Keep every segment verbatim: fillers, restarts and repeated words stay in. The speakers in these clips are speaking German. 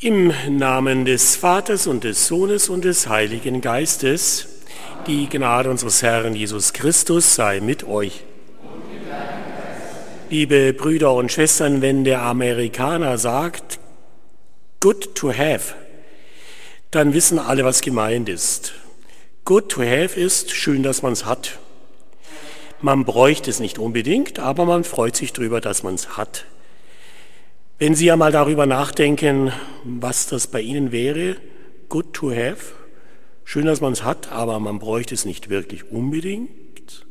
Im Namen des Vaters und des Sohnes und des Heiligen Geistes, die Gnade unseres Herrn Jesus Christus sei mit euch. Liebe Brüder und Schwestern, wenn der Amerikaner sagt, good to have, dann wissen alle, was gemeint ist. Good to have ist schön, dass man es hat. Man bräuchte es nicht unbedingt, aber man freut sich darüber, dass man es hat. Wenn Sie einmal darüber nachdenken, was das bei Ihnen wäre, good to have, schön, dass man es hat, aber man bräuchte es nicht wirklich unbedingt.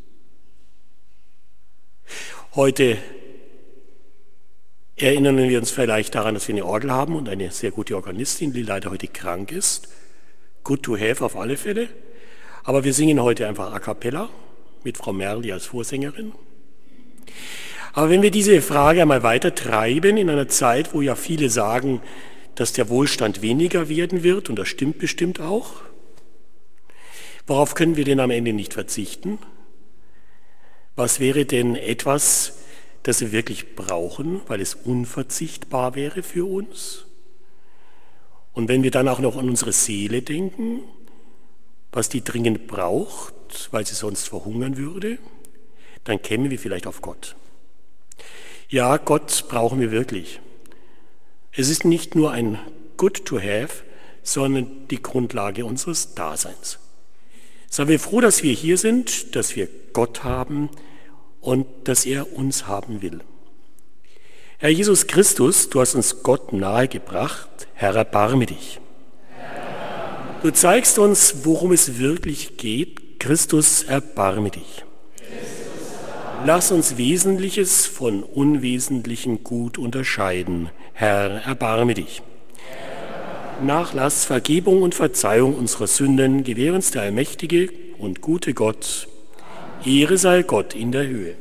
Heute erinnern wir uns vielleicht daran, dass wir eine Orgel haben und eine sehr gute Organistin, die leider heute krank ist. Good to have auf alle Fälle. Aber wir singen heute einfach a cappella mit Frau Merli als Vorsängerin. Aber wenn wir diese Frage einmal weiter treiben, in einer Zeit, wo ja viele sagen, dass der Wohlstand weniger werden wird, und das stimmt bestimmt auch, worauf können wir denn am Ende nicht verzichten? Was wäre denn etwas, das wir wirklich brauchen, weil es unverzichtbar wäre für uns? Und wenn wir dann auch noch an unsere Seele denken, was die dringend braucht, weil sie sonst verhungern würde, dann kämen wir vielleicht auf Gott. Ja, Gott brauchen wir wirklich. Es ist nicht nur ein good to have, sondern die Grundlage unseres Daseins. Seien wir froh, dass wir hier sind, dass wir Gott haben und dass er uns haben will. Herr Jesus Christus, du hast uns Gott nahegebracht. Herr, erbarme dich. Du zeigst uns, worum es wirklich geht. Christus, erbarme dich. Lass uns Wesentliches von Unwesentlichem gut unterscheiden. Herr, erbarme dich. Nachlass, Vergebung und Verzeihung unserer Sünden gewähr uns der allmächtige und gute Gott. Ehre sei Gott in der Höhe.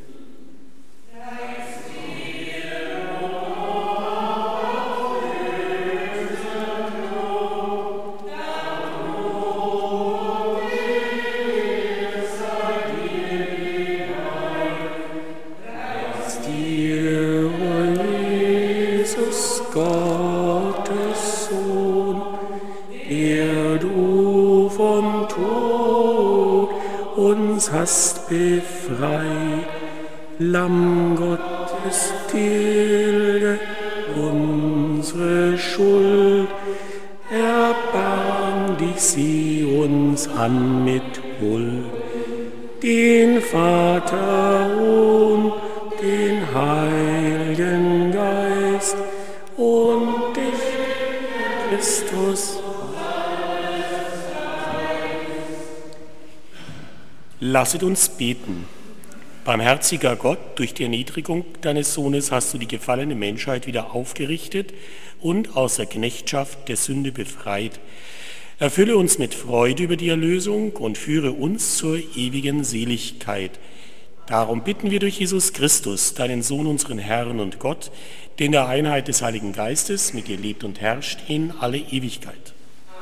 Gottes Sohn, der du vom Tod uns hast befreit, Lamm Gottes, tilge unsere Schuld, erbarm dich, sieh uns an mit Huld, den Vater und den Heiligen Geist, und dich, Christus. Lasset uns beten. Barmherziger Gott, durch die Erniedrigung deines Sohnes hast du die gefallene Menschheit wieder aufgerichtet und aus der Knechtschaft der Sünde befreit. Erfülle uns mit Freude über die Erlösung und führe uns zur ewigen Seligkeit. Darum bitten wir durch Jesus Christus, deinen Sohn, unseren Herrn und Gott, der in der Einheit des Heiligen Geistes mit dir lebt und herrscht in alle Ewigkeit.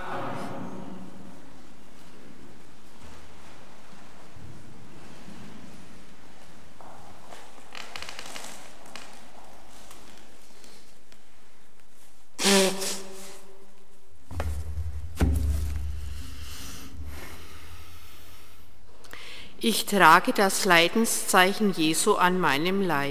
Ich trage das Leidenszeichen Jesu an meinem Leib.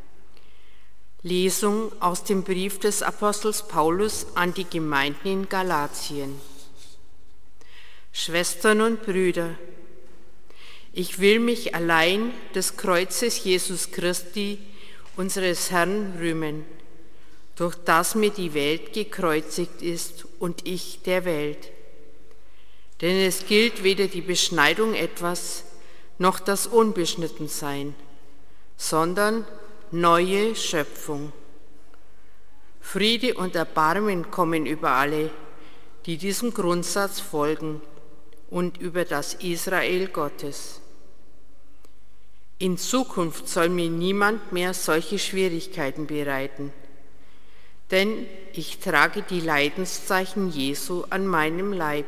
Lesung aus dem Brief des Apostels Paulus an die Gemeinden in Galatien. Schwestern und Brüder, ich will mich allein des Kreuzes Jesus Christi, unseres Herrn, rühmen, durch das mir die Welt gekreuzigt ist und ich der Welt. Denn es gilt weder die Beschneidung etwas, noch das Unbeschnittensein, sondern neue Schöpfung. Friede und Erbarmen kommen über alle, die diesem Grundsatz folgen und über das Israel Gottes. In Zukunft soll mir niemand mehr solche Schwierigkeiten bereiten, denn ich trage die Leidenszeichen Jesu an meinem Leib.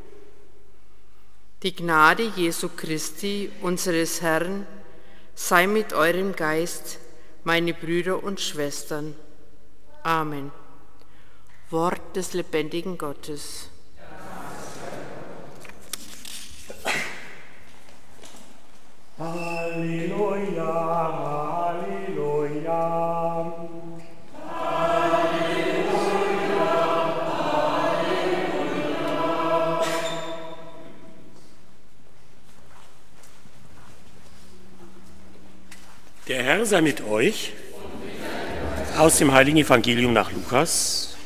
Die Gnade Jesu Christi, unseres Herrn, sei mit eurem Geist, meine Brüder und Schwestern. Amen. Wort des lebendigen Gottes. Halleluja, Halleluja. Halleluja, Halleluja. Der Herr sei mit euch. Aus dem Heiligen Evangelium nach Lukas.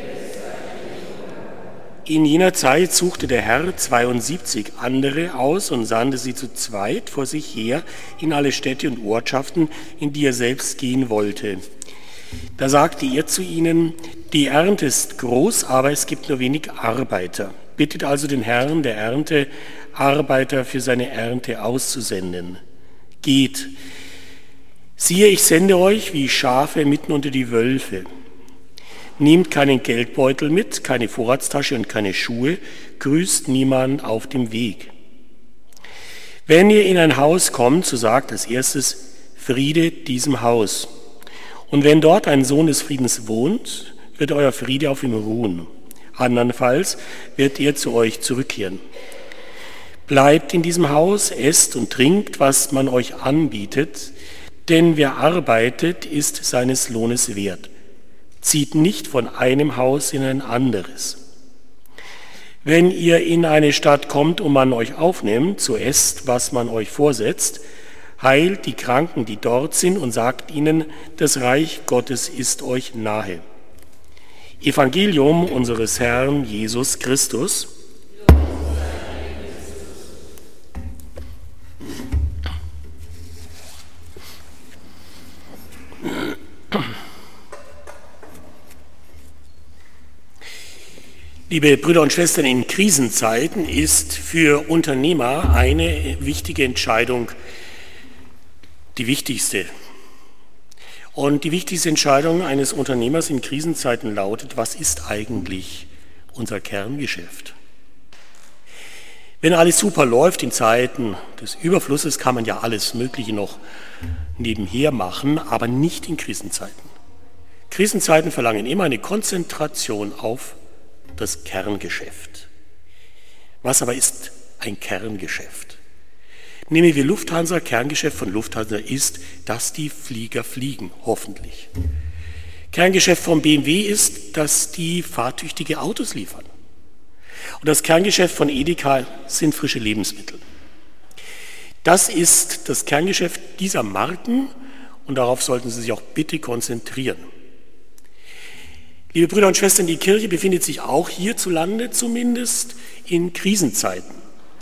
In jener Zeit suchte der Herr zweiundsiebzig andere aus und sandte sie zu zweit vor sich her in alle Städte und Ortschaften, in die er selbst gehen wollte. Da sagte er zu ihnen: Die Ernte ist groß, aber es gibt nur wenig Arbeiter. Bittet also den Herrn der Ernte, Arbeiter für seine Ernte auszusenden. Geht, siehe, ich sende euch wie Schafe mitten unter die Wölfe. Nehmt keinen Geldbeutel mit, keine Vorratstasche und keine Schuhe, grüßt niemand auf dem Weg. Wenn ihr in ein Haus kommt, so sagt als erstes: Friede diesem Haus. Und wenn dort ein Sohn des Friedens wohnt, wird euer Friede auf ihm ruhen. Andernfalls wird er zu euch zurückkehren. Bleibt in diesem Haus, esst und trinkt, was man euch anbietet, denn wer arbeitet, ist seines Lohnes wert. Zieht nicht von einem Haus in ein anderes. Wenn ihr in eine Stadt kommt und man euch aufnimmt, so esst, was man euch vorsetzt, heilt die Kranken, die dort sind, und sagt ihnen, das Reich Gottes ist euch nahe. Evangelium unseres Herrn Jesus Christus. Liebe Brüder und Schwestern, in Krisenzeiten ist für Unternehmer eine wichtige Entscheidung die wichtigste. Und die wichtigste Entscheidung eines Unternehmers in Krisenzeiten lautet: Was ist eigentlich unser Kerngeschäft? Wenn alles super läuft, in Zeiten des Überflusses, kann man ja alles Mögliche noch nebenher machen, aber nicht in Krisenzeiten. Krisenzeiten verlangen immer eine Konzentration auf das Kerngeschäft. Was aber ist ein Kerngeschäft? Nehmen wir Lufthansa. Kerngeschäft von Lufthansa ist, dass die Flieger fliegen, hoffentlich. Kerngeschäft von B M W ist, dass die fahrtüchtige Autos liefern. Und das Kerngeschäft von Edeka sind frische Lebensmittel. Das ist das Kerngeschäft dieser Marken und darauf sollten Sie sich auch bitte konzentrieren. Liebe Brüder und Schwestern, die Kirche befindet sich auch hierzulande zumindest in Krisenzeiten.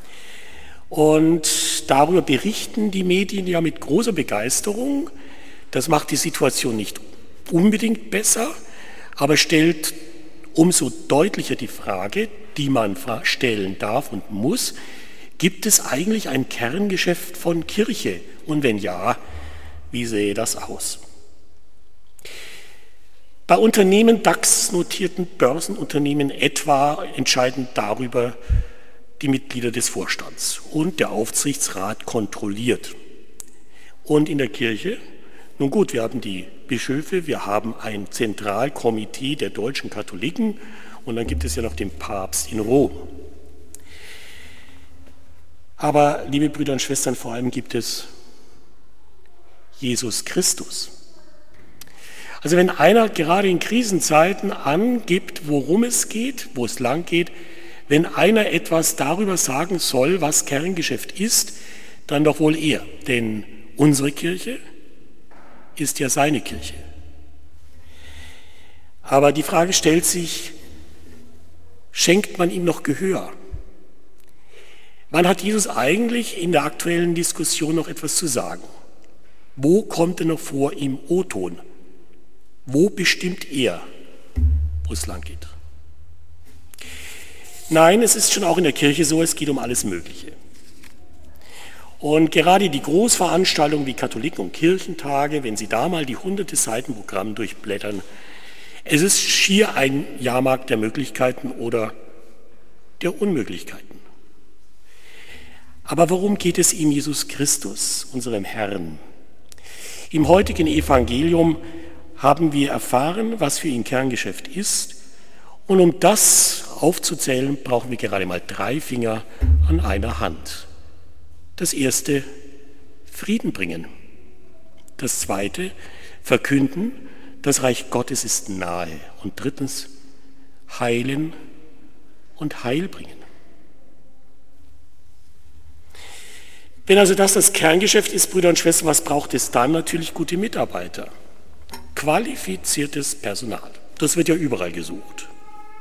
Und darüber berichten die Medien ja mit großer Begeisterung. Das macht die Situation nicht unbedingt besser, aber stellt umso deutlicher die Frage, die man stellen darf und muss: Gibt es eigentlich ein Kerngeschäft von Kirche? Und wenn ja, wie sähe das aus? Bei Unternehmen, DAX-notierten Börsenunternehmen etwa, entscheiden darüber die Mitglieder des Vorstands und der Aufsichtsrat kontrolliert. Und in der Kirche? Nun gut, wir haben die Bischöfe, wir haben ein Zentralkomitee der deutschen Katholiken und dann gibt es ja noch den Papst in Rom. Aber, liebe Brüder und Schwestern, vor allem gibt es Jesus Christus. Also wenn einer gerade in Krisenzeiten angibt, worum es geht, wo es lang geht, wenn einer etwas darüber sagen soll, was Kerngeschäft ist, dann doch wohl er. Denn unsere Kirche ist ja seine Kirche. Aber die Frage stellt sich: Schenkt man ihm noch Gehör? Wann hat Jesus eigentlich in der aktuellen Diskussion noch etwas zu sagen? Wo kommt er noch vor im O-Ton? Wo bestimmt er, wo es lang geht? Nein, es ist schon auch in der Kirche so, es geht um alles Mögliche. Und gerade die Großveranstaltungen wie Katholiken- und Kirchentage, wenn Sie da mal die hunderte Seiten Programm durchblättern, es ist schier ein Jahrmarkt der Möglichkeiten oder der Unmöglichkeiten. Aber worum geht es ihm Jesus Christus, unserem Herrn? Im heutigen Evangelium haben wir erfahren, was für ihn Kerngeschäft ist, Und um das aufzuzählen, brauchen wir gerade mal drei Finger an einer Hand. Das erste, Frieden bringen. Das zweite, verkünden, das Reich Gottes ist nahe. Und drittens, heilen und Heil bringen. Wenn also das das Kerngeschäft ist, Brüder und Schwestern, was braucht es dann? Natürlich gute Mitarbeiter. Qualifiziertes Personal. Das wird ja überall gesucht.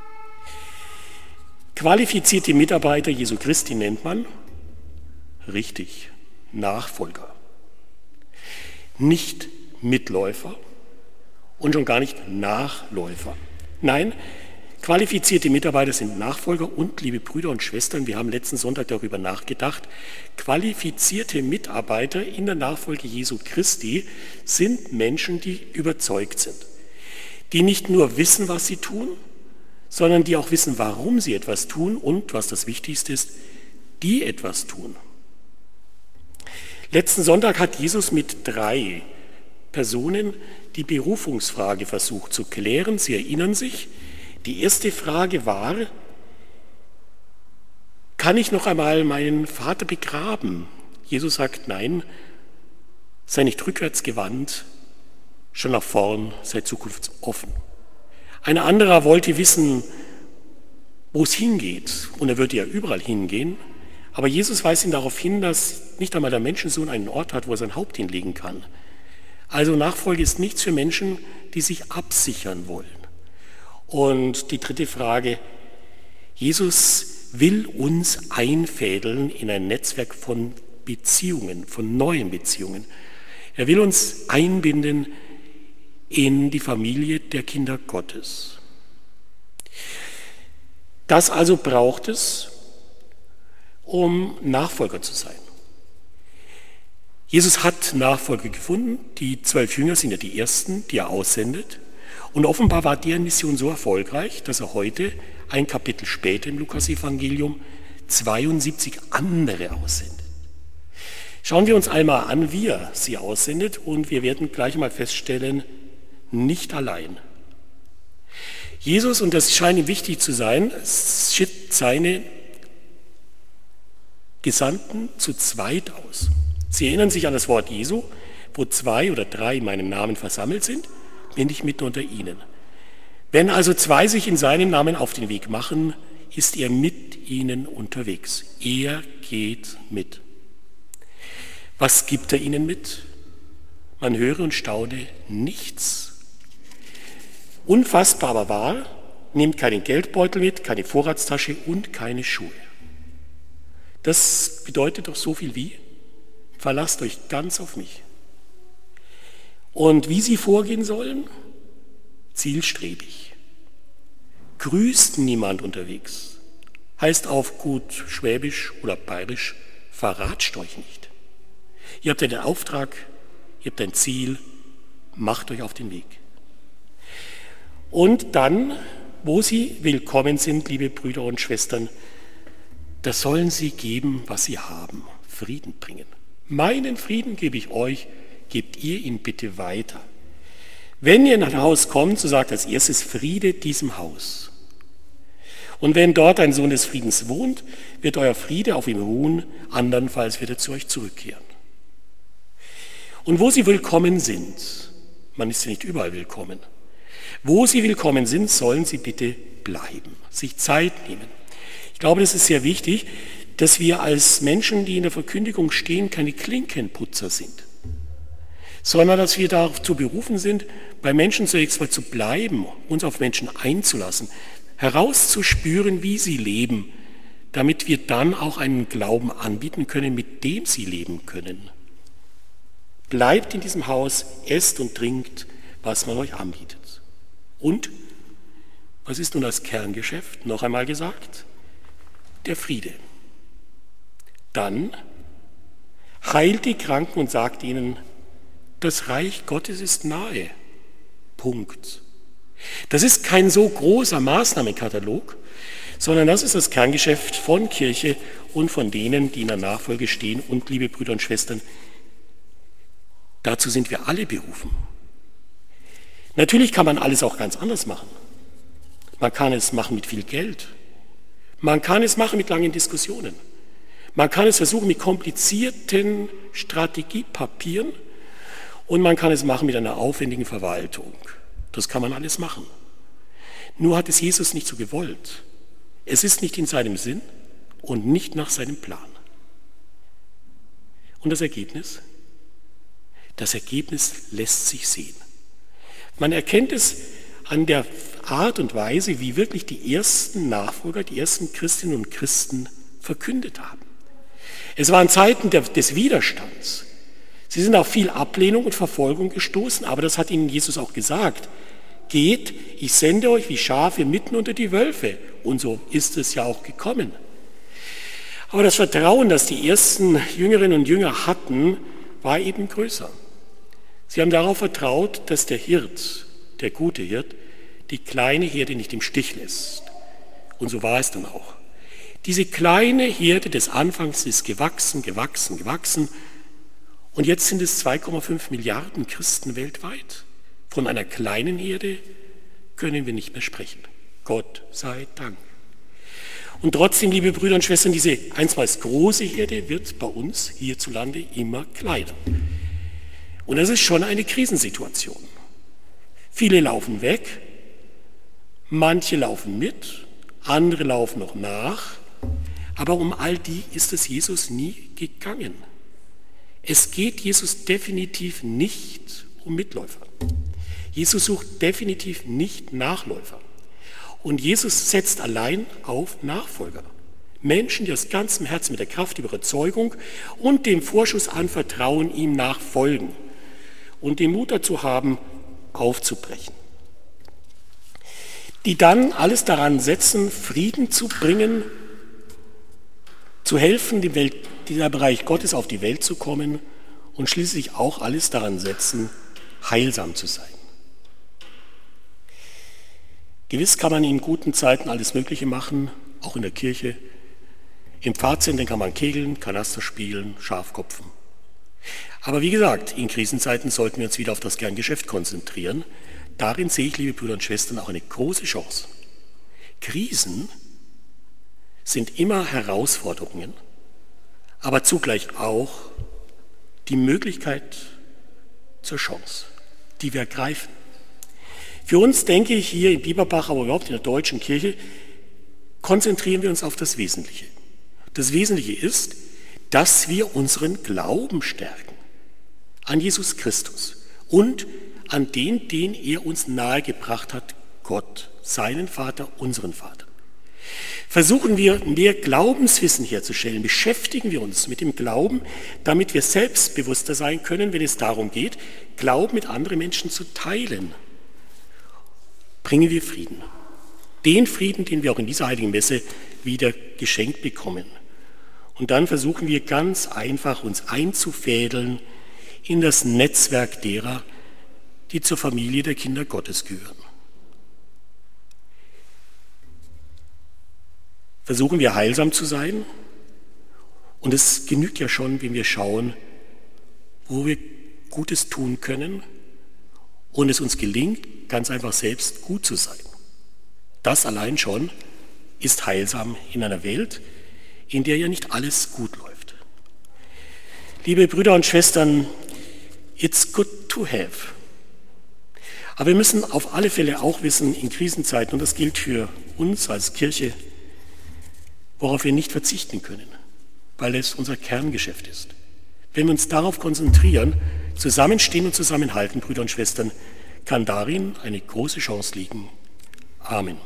Qualifizierte Mitarbeiter Jesu Christi nennt man, richtig, Nachfolger. Nicht Mitläufer und schon gar nicht Nachläufer. Nein, qualifizierte Mitarbeiter sind Nachfolger und, liebe Brüder und Schwestern, wir haben letzten Sonntag darüber nachgedacht, qualifizierte Mitarbeiter in der Nachfolge Jesu Christi sind Menschen, die überzeugt sind, die nicht nur wissen, was sie tun, sondern die auch wissen, warum sie etwas tun und, was das Wichtigste ist, die etwas tun. Letzten Sonntag hat Jesus mit drei Personen die Berufungsfrage versucht zu klären. Sie erinnern sich, die erste Frage war, kann ich noch einmal meinen Vater begraben? Jesus sagt, nein, sei nicht rückwärts gewandt, schon nach vorn, sei zukunftsoffen. Ein anderer wollte wissen, wo es hingeht. Und er würde ja überall hingehen. Aber Jesus weist ihn darauf hin, dass nicht einmal der Menschensohn einen Ort hat, wo er sein Haupt hinlegen kann. Also Nachfolge ist nichts für Menschen, die sich absichern wollen. Und die dritte Frage, Jesus will uns einfädeln in ein Netzwerk von Beziehungen, von neuen Beziehungen. Er will uns einbinden in die Familie der Kinder Gottes. Das also braucht es, um Nachfolger zu sein. Jesus hat Nachfolger gefunden. Die zwölf Jünger sind ja die ersten, die er aussendet. Und offenbar war deren Mission so erfolgreich, dass er heute, ein Kapitel später im Lukasevangelium, zweiundsiebzig andere aussendet. Schauen wir uns einmal an, wie er sie aussendet, und wir werden gleich mal feststellen, nicht allein. Jesus, und das scheint ihm wichtig zu sein, schickt seine Gesandten zu zweit aus. Sie erinnern sich an das Wort Jesu, wo zwei oder drei in meinem Namen versammelt sind, bin ich mitten unter ihnen. Wenn also zwei sich in seinem Namen auf den Weg machen, ist er mit ihnen unterwegs. Er geht mit. Was gibt er ihnen mit? Man höre und staune, nichts. Unfassbar aber wahr, nehmt keinen Geldbeutel mit, keine Vorratstasche und keine Schuhe. Das bedeutet doch so viel wie, verlasst euch ganz auf mich. Und wie sie vorgehen sollen? Zielstrebig. Grüßt niemand unterwegs. Heißt auf gut Schwäbisch oder Bayerisch, verratscht euch nicht. Ihr habt einen Auftrag, ihr habt ein Ziel, macht euch auf den Weg. Und dann, wo sie willkommen sind, liebe Brüder und Schwestern, da sollen sie geben, was sie haben, Frieden bringen. Meinen Frieden gebe ich euch, gebt ihr ihn bitte weiter. Wenn ihr in ein Haus kommt, so sagt als erstes Friede diesem Haus. Und wenn dort ein Sohn des Friedens wohnt, wird euer Friede auf ihm ruhen, andernfalls wird er zu euch zurückkehren. Und wo sie willkommen sind, man ist ja nicht überall willkommen, wo sie willkommen sind, sollen sie bitte bleiben, sich Zeit nehmen. Ich glaube, das ist sehr wichtig, dass wir als Menschen, die in der Verkündigung stehen, keine Klinkenputzer sind, sondern dass wir dazu berufen sind, bei Menschen zunächst mal zu bleiben, uns auf Menschen einzulassen, herauszuspüren, wie sie leben, damit wir dann auch einen Glauben anbieten können, mit dem sie leben können. Bleibt in diesem Haus, esst und trinkt, was man euch anbietet. Und, was ist nun das Kerngeschäft? Noch einmal gesagt, der Friede. Dann heilt die Kranken und sagt ihnen, das Reich Gottes ist nahe. Punkt. Das ist kein so großer Maßnahmenkatalog, sondern das ist das Kerngeschäft von Kirche und von denen, die in der Nachfolge stehen. Und, liebe Brüder und Schwestern, dazu sind wir alle berufen. Natürlich kann man alles auch ganz anders machen. Man kann es machen mit viel Geld. Man kann es machen mit langen Diskussionen. Man kann es versuchen mit komplizierten Strategiepapieren und man kann es machen mit einer aufwendigen Verwaltung. Das kann man alles machen. Nur hat es Jesus nicht so gewollt. Es ist nicht in seinem Sinn und nicht nach seinem Plan. Und das Ergebnis? Das Ergebnis lässt sich sehen. Man erkennt es an der Art und Weise, wie wirklich die ersten Nachfolger, die ersten Christinnen und Christen verkündet haben. Es waren Zeiten des Widerstands. Sie sind auf viel Ablehnung und Verfolgung gestoßen, aber das hat ihnen Jesus auch gesagt. Geht, ich sende euch wie Schafe mitten unter die Wölfe. Und so ist es ja auch gekommen. Aber das Vertrauen, das die ersten Jüngerinnen und Jünger hatten, war eben größer. Sie haben darauf vertraut, dass der Hirt, der gute Hirt, die kleine Herde nicht im Stich lässt. Und so war es dann auch. Diese kleine Herde des Anfangs ist gewachsen, gewachsen, gewachsen. Und jetzt sind es zwei Komma fünf Milliarden Christen weltweit. Von einer kleinen Herde können wir nicht mehr sprechen. Gott sei Dank. Und trotzdem, liebe Brüder und Schwestern, diese einstmals große Herde wird bei uns hierzulande immer kleiner. Und das ist schon eine Krisensituation. Viele laufen weg, manche laufen mit, andere laufen noch nach, aber um all die ist es Jesus nie gegangen. Es geht Jesus definitiv nicht um Mitläufer. Jesus sucht definitiv nicht Nachläufer. Und Jesus setzt allein auf Nachfolger. Menschen, die aus ganzem Herzen mit der Kraft, Überzeugung und dem Vorschuss an Vertrauen ihm nachfolgen und den Mut dazu haben, aufzubrechen. Die dann alles daran setzen, Frieden zu bringen, zu helfen, dem Welt, dieser Bereich Gottes auf die Welt zu kommen und schließlich auch alles daran setzen, heilsam zu sein. Gewiss kann man in guten Zeiten alles Mögliche machen, auch in der Kirche. Im Pfarrzentrum kann man kegeln, Kanaster spielen, Schafkopfen. Aber wie gesagt, in Krisenzeiten sollten wir uns wieder auf das Kerngeschäft konzentrieren. Darin sehe ich, liebe Brüder und Schwestern, auch eine große Chance. Krisen sind immer Herausforderungen, aber zugleich auch die Möglichkeit zur Chance, die wir ergreifen. Für uns, denke ich, hier in Bieberbach, aber überhaupt in der deutschen Kirche, konzentrieren wir uns auf das Wesentliche. Das Wesentliche ist, dass wir unseren Glauben stärken an Jesus Christus und an den, den er uns nahegebracht hat, Gott, seinen Vater, unseren Vater. Versuchen wir, mehr Glaubenswissen herzustellen, beschäftigen wir uns mit dem Glauben, damit wir selbstbewusster sein können, wenn es darum geht, Glauben mit anderen Menschen zu teilen. Bringen wir Frieden. Den Frieden, den wir auch in dieser heiligen Messe wieder geschenkt bekommen. Und dann versuchen wir ganz einfach, uns einzufädeln in das Netzwerk derer, die zur Familie der Kinder Gottes gehören. Versuchen wir heilsam zu sein. Und es genügt ja schon, wenn wir schauen, wo wir Gutes tun können und es uns gelingt, ganz einfach selbst gut zu sein. Das allein schon ist heilsam in einer Welt, in der ja nicht alles gut läuft. Liebe Brüder und Schwestern, it's good to have. Aber wir müssen auf alle Fälle auch wissen, in Krisenzeiten, und das gilt für uns als Kirche, worauf wir nicht verzichten können, weil es unser Kerngeschäft ist. Wenn wir uns darauf konzentrieren, zusammenstehen und zusammenhalten, Brüder und Schwestern, kann darin eine große Chance liegen. Amen.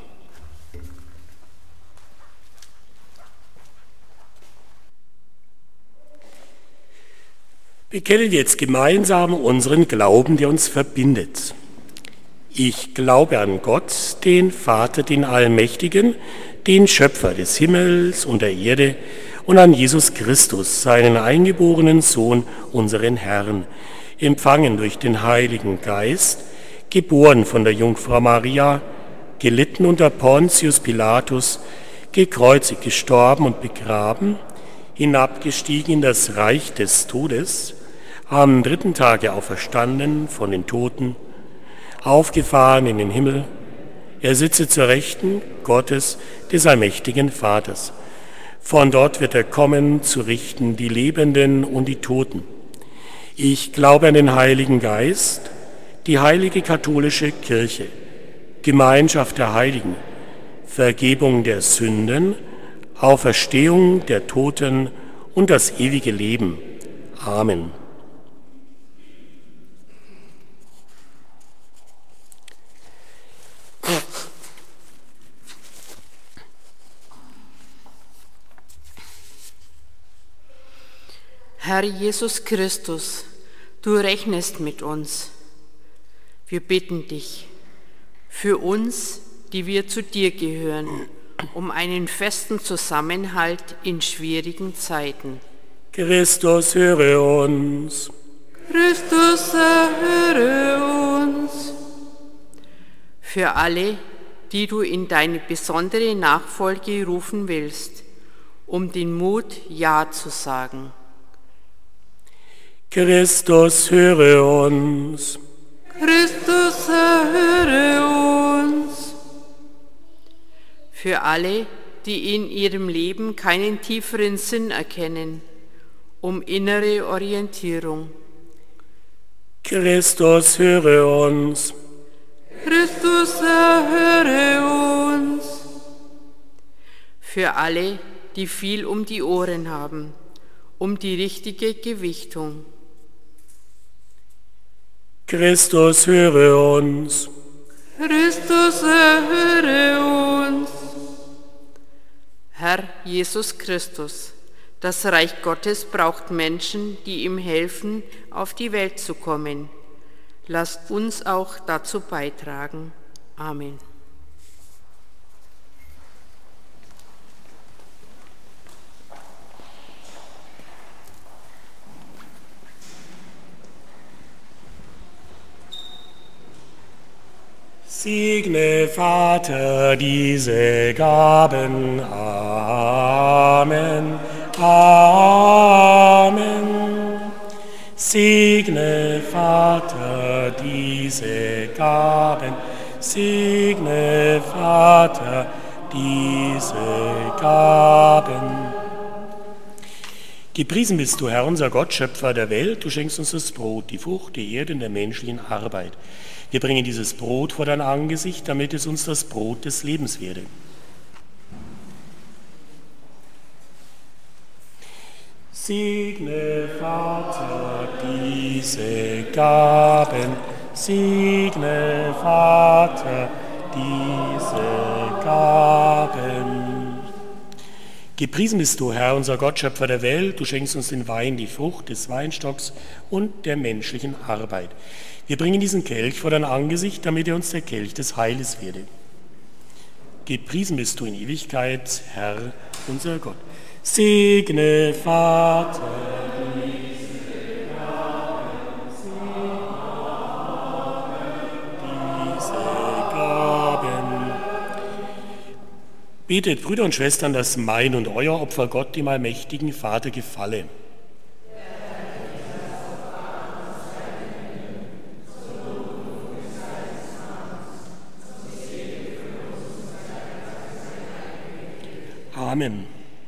Bekennen wir jetzt gemeinsam unseren Glauben, der uns verbindet. Ich glaube an Gott, den Vater, den Allmächtigen, den Schöpfer des Himmels und der Erde, und an Jesus Christus, seinen eingeborenen Sohn, unseren Herrn, empfangen durch den Heiligen Geist, geboren von der Jungfrau Maria, gelitten unter Pontius Pilatus, gekreuzigt, gestorben und begraben, hinabgestiegen in das Reich des Todes, am dritten Tage auferstanden von den Toten, aufgefahren in den Himmel, Er sitze zur Rechten Gottes, des allmächtigen Vaters. Von dort wird er kommen, zu richten die Lebenden und die Toten. Ich glaube an den Heiligen Geist, die heilige katholische Kirche, Gemeinschaft der Heiligen, Vergebung der Sünden, Auferstehung der Toten und das ewige Leben. Amen. Herr Jesus Christus, du rechnest mit uns. Wir bitten dich, für uns, die wir zu dir gehören, um einen festen Zusammenhalt in schwierigen Zeiten. Christus, höre uns. Christus, erhöre uns. Für alle, die du in deine besondere Nachfolge rufen willst, um den Mut, Ja zu sagen. Christus, höre uns. Christus, erhöre uns. Für alle, die in ihrem Leben keinen tieferen Sinn erkennen, um innere Orientierung. Christus, höre uns. Christus, erhöre uns. Für alle, die viel um die Ohren haben, um die richtige Gewichtung. Christus, höre uns. Christus, erhöre uns. Herr Jesus Christus, das Reich Gottes braucht Menschen, die ihm helfen, auf die Welt zu kommen. Lass uns auch dazu beitragen. Amen. Segne, Vater, diese Gaben. Amen. Amen. Segne, Vater, diese Gaben. Segne, Vater, diese Gaben. Gepriesen bist du, Herr, unser Gott, Schöpfer der Welt. Du schenkst uns das Brot, die Frucht der Erde und der menschlichen Arbeit. Wir bringen dieses Brot vor dein Angesicht, damit es uns das Brot des Lebens werde. Segne, Vater, diese Gaben. Segne, Vater, diese Gaben. Gepriesen bist du, Herr, unser Gott, Schöpfer der Welt. Du schenkst uns den Wein, die Frucht des Weinstocks und der menschlichen Arbeit. Wir bringen diesen Kelch vor dein Angesicht, damit er uns der Kelch des Heiles werde. Gepriesen bist du in Ewigkeit, Herr, unser Gott. Segne, Vater, diese Gaben, diese Gaben. Betet, Brüder und Schwestern, dass mein und euer Opfer Gott, dem allmächtigen Vater, gefalle. Amen.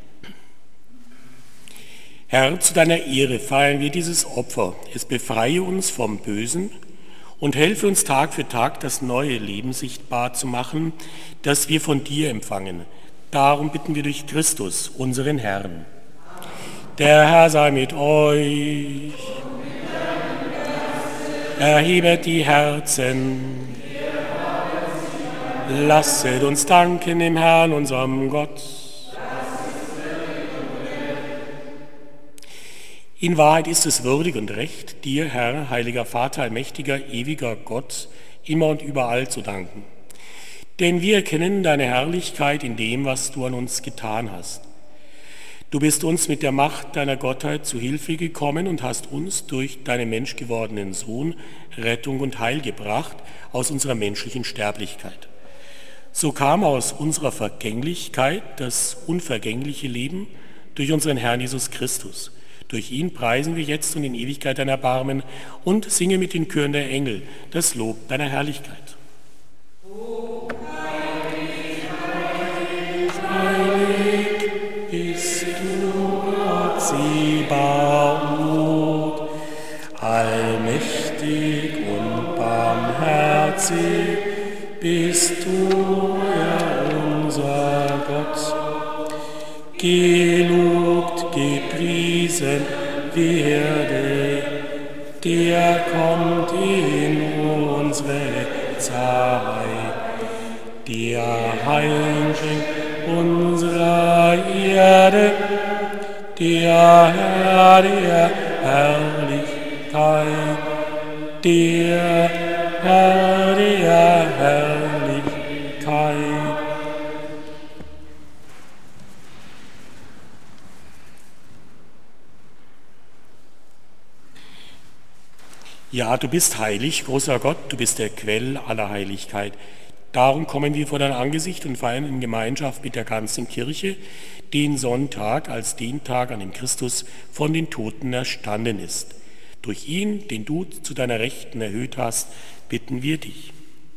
Herr, zu deiner Ehre feiern wir dieses Opfer. Es befreie uns vom Bösen und helfe uns Tag für Tag, das neue Leben sichtbar zu machen, das wir von dir empfangen. Darum bitten wir durch Christus, unseren Herrn. Der Herr sei mit euch. Erhebet die Herzen. Lasset uns danken dem Herrn, unserem Gott. In Wahrheit ist es würdig und recht, dir, Herr, heiliger Vater, allmächtiger, ewiger Gott, immer und überall zu danken. Denn wir erkennen deine Herrlichkeit in dem, was du an uns getan hast. Du bist uns mit der Macht deiner Gottheit zu Hilfe gekommen und hast uns durch deinen menschgewordenen Sohn Rettung und Heil gebracht aus unserer menschlichen Sterblichkeit. So kam aus unserer Vergänglichkeit das unvergängliche Leben durch unseren Herrn Jesus Christus. Durch ihn preisen wir jetzt und in Ewigkeit dein Erbarmen und singen mit den Chören der Engel das Lob deiner Herrlichkeit. O bist du Gott Zebaoth, allmächtig und barmherzig bist du, Herr unser Gott. Gelobt, gepriesen werde, der kommt in unsere Zeit, der Heil schenkt unserer Erde, der Herr der Herrlichkeit, der Herr der Herrlichkeit. Ja, du bist heilig, großer Gott, du bist der Quell aller Heiligkeit. Darum kommen wir vor dein Angesicht und feiern in Gemeinschaft mit der ganzen Kirche den Sonntag als den Tag, an dem Christus von den Toten erstanden ist. Durch ihn, den du zu deiner Rechten erhöht hast, bitten wir dich.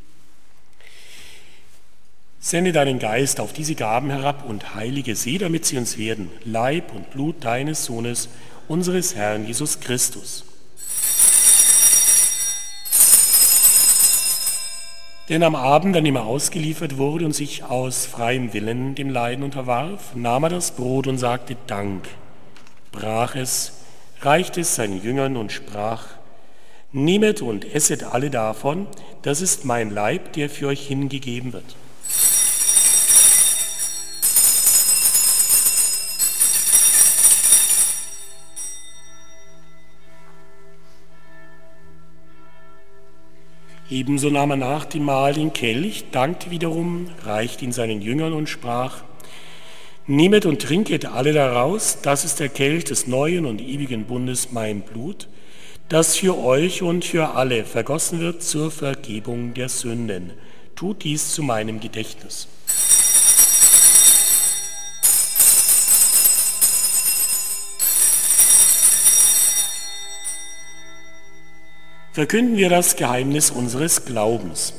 Sende deinen Geist auf diese Gaben herab und heilige sie, damit sie uns werden, Leib und Blut deines Sohnes, unseres Herrn Jesus Christus. Denn am Abend, an dem er ausgeliefert wurde und sich aus freiem Willen dem Leiden unterwarf, nahm er das Brot und sagte Dank, brach es, reichte es seinen Jüngern und sprach, nehmet und esset alle davon, das ist mein Leib, der für euch hingegeben wird. Ebenso nahm er nach dem Mahl den Kelch, dankte wiederum, reichte ihn seinen Jüngern und sprach, nehmet und trinket alle daraus, das ist der Kelch des neuen und ewigen Bundes, mein Blut, das für euch und für alle vergossen wird zur Vergebung der Sünden. Tut dies zu meinem Gedächtnis. Verkünden wir das Geheimnis unseres Glaubens.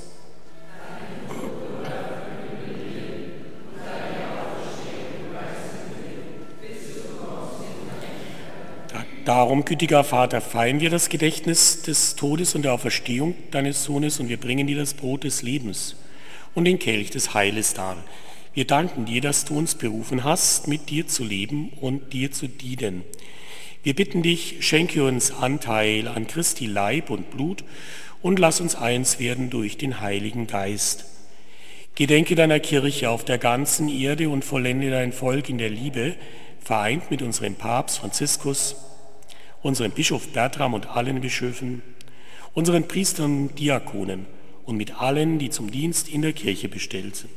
Darum, gütiger Vater, feiern wir das Gedächtnis des Todes und der Auferstehung deines Sohnes und wir bringen dir das Brot des Lebens und den Kelch des Heiles dar. Wir danken dir, dass du uns berufen hast, mit dir zu leben und dir zu dienen. Wir bitten dich, schenke uns Anteil an Christi Leib und Blut und lass uns eins werden durch den Heiligen Geist. Gedenke deiner Kirche auf der ganzen Erde und vollende dein Volk in der Liebe, vereint mit unserem Papst Franziskus, unserem Bischof Bertram und allen Bischöfen, unseren Priestern und Diakonen und mit allen, die zum Dienst in der Kirche bestellt sind.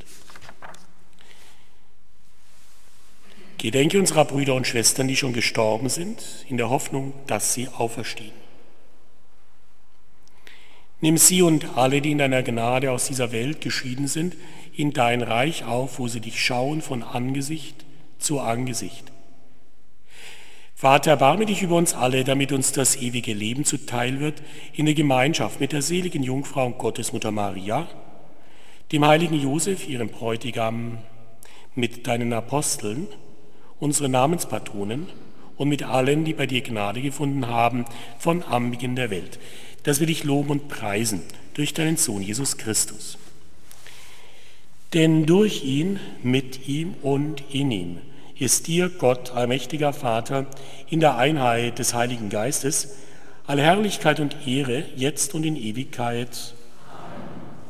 Gedenke unserer Brüder und Schwestern, die schon gestorben sind, in der Hoffnung, dass sie auferstehen. Nimm sie und alle, die in deiner Gnade aus dieser Welt geschieden sind, in dein Reich auf, wo sie dich schauen von Angesicht zu Angesicht. Vater, erbarme dich über uns alle, damit uns das ewige Leben zuteil wird, in der Gemeinschaft mit der seligen Jungfrau und Gottesmutter Maria, dem heiligen Josef, ihrem Bräutigam, mit deinen Aposteln, unsere Namenspatronen und mit allen, die bei dir Gnade gefunden haben, von Anbeginn der Welt, dass wir dich loben und preisen durch deinen Sohn Jesus Christus. Denn durch ihn, mit ihm und in ihm ist dir, Gott, allmächtiger Vater, in der Einheit des Heiligen Geistes, alle Herrlichkeit und Ehre, jetzt und in Ewigkeit. Amen.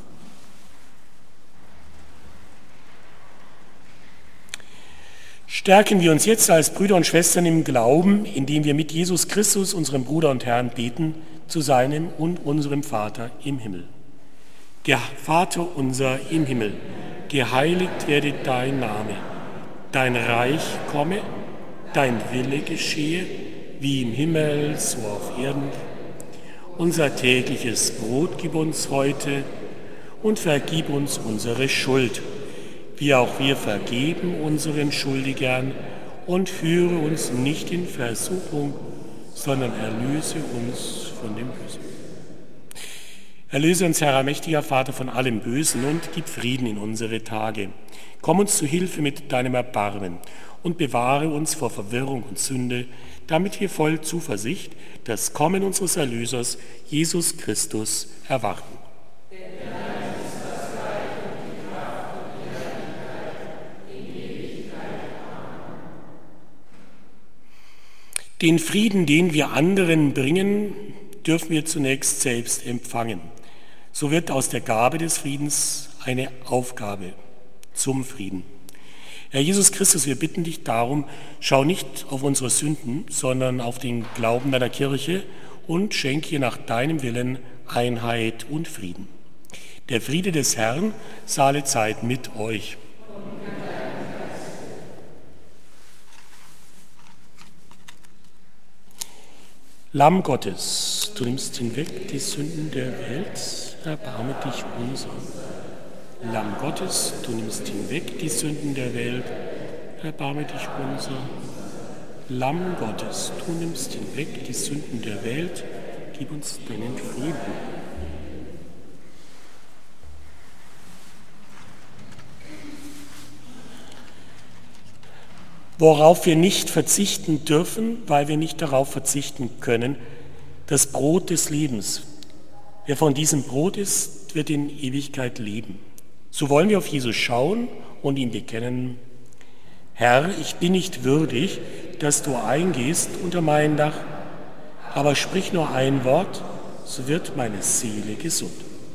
Stärken wir uns jetzt als Brüder und Schwestern im Glauben, indem wir mit Jesus Christus, unserem Bruder und Herrn, beten, zu seinem und unserem Vater im Himmel. Der Vater unser im Himmel, geheiligt werde dein Name. Dein Reich komme, dein Wille geschehe, wie im Himmel, so auf Erden. Unser tägliches Brot gib uns heute und vergib uns unsere Schuld, wie auch wir vergeben unseren Schuldigern, und führe uns nicht in Versuchung, sondern erlöse uns von dem Bösen. Erlöse uns, Herr allmächtiger Vater, von allem Bösen und gib Frieden in unsere Tage. Komm uns zu Hilfe mit deinem Erbarmen und bewahre uns vor Verwirrung und Sünde, damit wir voll Zuversicht das Kommen unseres Erlösers, Jesus Christus, erwarten. Den Frieden, den wir anderen bringen, dürfen wir zunächst selbst empfangen. So wird aus der Gabe des Friedens eine Aufgabe zum Frieden. Herr Jesus Christus, wir bitten dich darum, schau nicht auf unsere Sünden, sondern auf den Glauben deiner Kirche und schenke ihr nach deinem Willen Einheit und Frieden. Der Friede des Herrn sei alle Zeit mit euch. Lamm Gottes, du nimmst hinweg die Sünden der Welt, erbarme dich unser. Lamm Gottes, du nimmst hinweg die Sünden der Welt, erbarme dich unser. Lamm Gottes, du nimmst hinweg die Sünden der Welt, gib uns deinen Frieden. Worauf wir nicht verzichten dürfen, weil wir nicht darauf verzichten können, das Brot des Lebens. Wer von diesem Brot isst, wird in Ewigkeit leben. So wollen wir auf Jesus schauen und ihm bekennen: Herr, ich bin nicht würdig, dass du eingehst unter mein Dach, aber sprich nur ein Wort, so wird meine Seele gesund.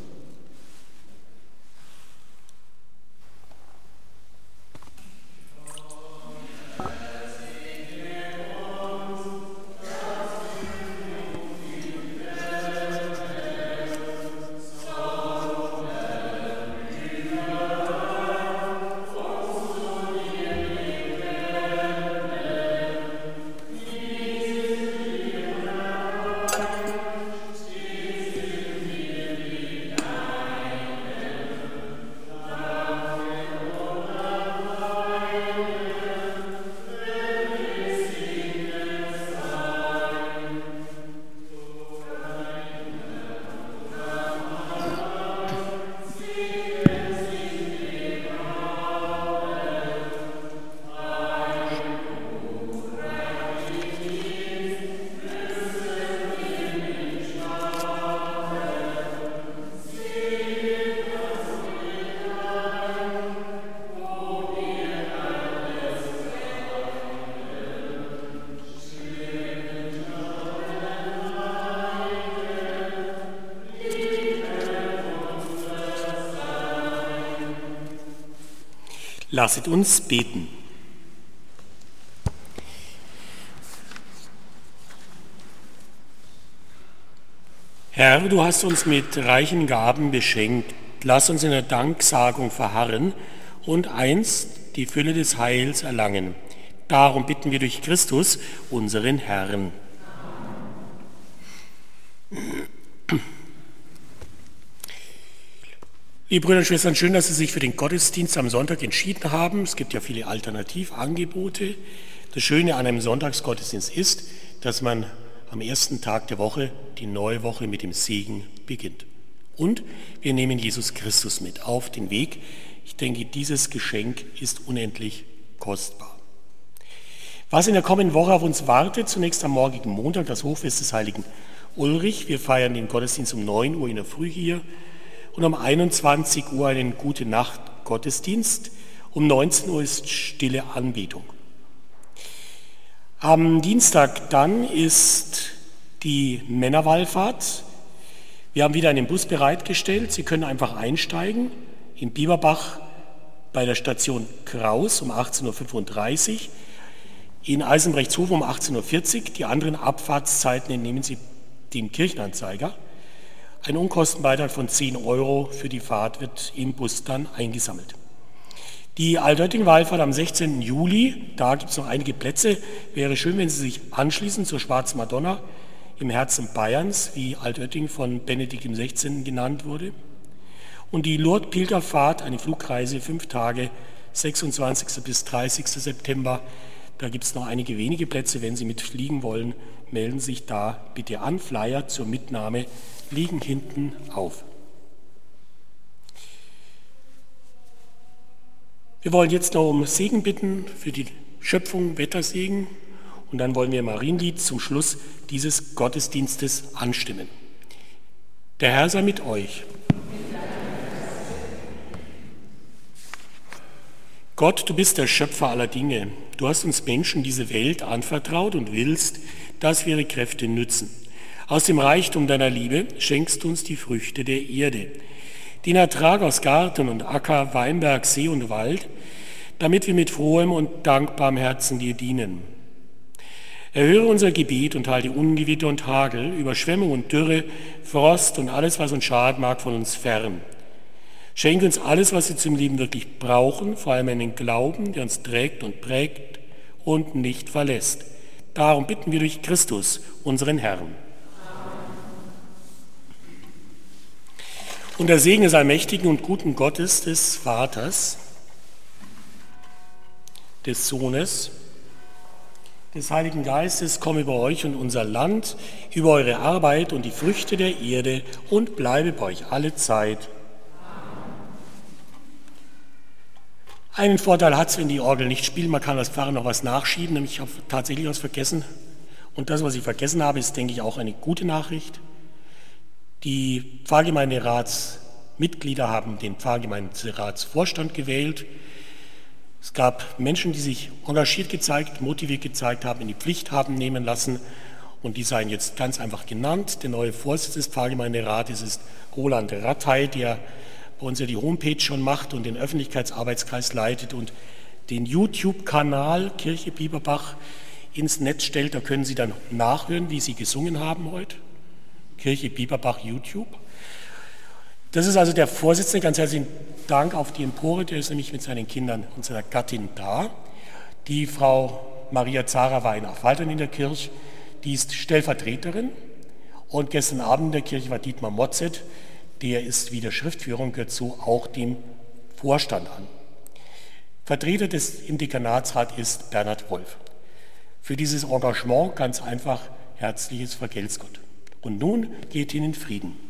Lasset uns beten. Herr, du hast uns mit reichen Gaben beschenkt. Lass uns in der Danksagung verharren und einst die Fülle des Heils erlangen. Darum bitten wir durch Christus, unseren Herrn. Liebe Brüder und Schwestern, schön, dass Sie sich für den Gottesdienst am Sonntag entschieden haben. Es gibt ja viele Alternativangebote. Das Schöne an einem Sonntagsgottesdienst ist, dass man am ersten Tag der Woche die neue Woche mit dem Segen beginnt. Und wir nehmen Jesus Christus mit auf den Weg. Ich denke, dieses Geschenk ist unendlich kostbar. Was in der kommenden Woche auf uns wartet, zunächst am morgigen Montag, das Hochfest des heiligen Ulrich. Wir feiern den Gottesdienst um neun Uhr in der Früh hier. Und um einundzwanzig Uhr einen Gute-Nacht-Gottesdienst. Um neunzehn Uhr ist stille Anbetung. Am Dienstag dann ist die Männerwallfahrt. Wir haben wieder einen Bus bereitgestellt. Sie können einfach einsteigen in Bieberbach bei der Station Kraus um achtzehn Uhr fünfunddreißig, in Eisenbrechtshof um achtzehn Uhr vierzig. Die anderen Abfahrtszeiten entnehmen Sie dem Kirchenanzeiger. Ein Unkostenbeitrag von zehn Euro für die Fahrt wird im Bus dann eingesammelt. Die Altötting-Wallfahrt am sechzehnten Juli, da gibt es noch einige Plätze. Wäre schön, wenn Sie sich anschließen zur Schwarzen Madonna im Herzen Bayerns, wie Altötting von Benedikt dem Sechzehnten genannt wurde. Und die Lourdes-Pilgerfahrt, eine Flugreise, fünf Tage, sechsundzwanzigsten bis dreißigsten September. Da gibt es noch einige wenige Plätze. Wenn Sie mitfliegen wollen, melden Sie sich da bitte an. Flyer zur Mitnahme liegen hinten auf. Wir wollen jetzt noch um Segen bitten für die Schöpfung, Wettersegen. Und dann wollen wir im Marienlied zum Schluss dieses Gottesdienstes anstimmen. Der Herr sei mit euch. Gott, du bist der Schöpfer aller Dinge. Du hast uns Menschen diese Welt anvertraut und willst, dass wir ihre Kräfte nützen. Aus dem Reichtum deiner Liebe schenkst du uns die Früchte der Erde, den Ertrag aus Garten und Acker, Weinberg, See und Wald, damit wir mit frohem und dankbarem Herzen dir dienen. Erhöre unser Gebet und halte Ungewitter und Hagel, Überschwemmung und Dürre, Frost und alles, was uns schaden mag, von uns fern. Schenke uns alles, was wir zum Leben wirklich brauchen, vor allem einen Glauben, der uns trägt und prägt und nicht verlässt. Darum bitten wir durch Christus, unseren Herrn. Und der Segen des allmächtigen und guten Gottes, des Vaters, des Sohnes, des Heiligen Geistes komme über euch und unser Land, über eure Arbeit und die Früchte der Erde und bleibe bei euch alle Zeit. Einen Vorteil hat es, wenn die Orgel nicht spielt, man kann als Pfarrer noch was nachschieben, nämlich ich habe tatsächlich was vergessen. Und das, was ich vergessen habe, ist, denke ich, auch eine gute Nachricht. Die Pfarrgemeinderatsmitglieder haben den Pfarrgemeinderatsvorstand gewählt. Es gab Menschen, die sich engagiert gezeigt, motiviert gezeigt haben, in die Pflicht haben nehmen lassen. Und die seien jetzt ganz einfach genannt. Der neue Vorsitzende des Pfarrgemeinderates ist Roland Rattay, der bei uns ja die Homepage schon macht und den Öffentlichkeitsarbeitskreis leitet und den YouTube-Kanal Kirche Bieberbach ins Netz stellt. Da können Sie dann nachhören, wie Sie gesungen haben heute. Kirche Bieberbach YouTube. Das ist also der Vorsitzende. Ganz herzlichen Dank auf die Empore. Der ist nämlich mit seinen Kindern und seiner Gattin da. Die Frau Maria Zara war in Affaltern in der Kirche. Die ist Stellvertreterin. Und gestern Abend in der Kirche war Dietmar Motzet. Der ist wie der Schriftführer und gehört so auch dem Vorstand an. Vertreter des im Dekanatsrat ist Bernhard Wolf. Für dieses Engagement ganz einfach herzliches Vergelt's Gott. Und nun geht hin in Frieden.